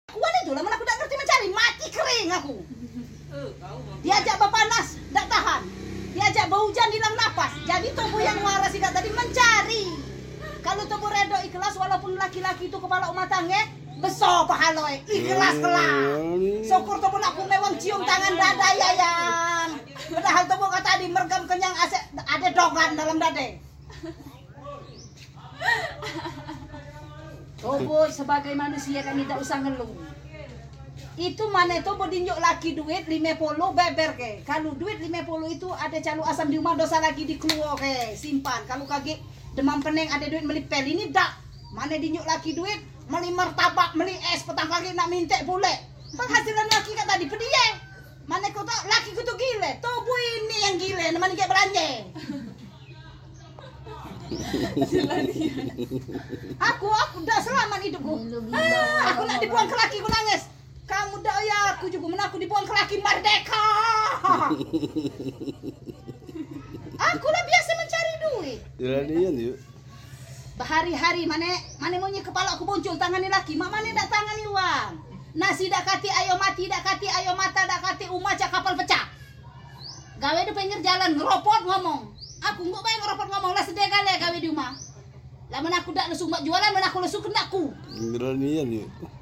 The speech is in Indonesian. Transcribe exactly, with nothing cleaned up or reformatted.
Kuan itu lah, mana aku tak ngerti mencari, mati kering aku. Diajak berpanas, tak tahan. Diajak berhujan, hilang napas. Jadi tubuh yang waras tidak tadi mencari. Kalau tubuh redo ikhlas, walaupun laki-laki itu kepala rumah tangga, besar pahaloi, ikhlas kelak. Syukur tubuh aku mewang cium tangan dada yayang. Padahal tubuh kata tadi mergam kenyang asek, ada dogan dalam dada. Tubuh sebagai manusia kan tidak usah ngeluh. Itu mana itu berdinjuk laki duit lima puluh beber ke. Kalau duit lima puluh itu ada calu asam di rumah dosa lagi dikeluar ke. Simpan. Kalau kaki demam pening ada duit beli pel ini dak. Mana dinjuk laki duit beli martabak, beli es petang kaki nak minta pule. Penghasilan laki kat tadi pedih. Mana kau tahu laki ku tu gile. Tubuh ini yang gile, namanya kayak belanja. Aku aku dah selamat hidupku. Ah, aku nak dibuang ke laki ku nangis. Kamu dah ya aku juga menaku dibuang ke laki merdeka. Aku lah biasa mencari duit. Jalan yuk. Berhari-hari mana mana maunya kepala aku muncul tangani laki, mak mana dak tangani uang. Nasi dak kati ayo mati dak kati ayo mata dak kati umaca kapal pecah. Gawe di pinggir jalan ngeropot ngomong. Aku enggak bayang ngeropot ngomong lah sedih kali gawe di rumah. Lah mana aku dak lesu mak jualan mana aku lesu kenakku. Jalan yuk.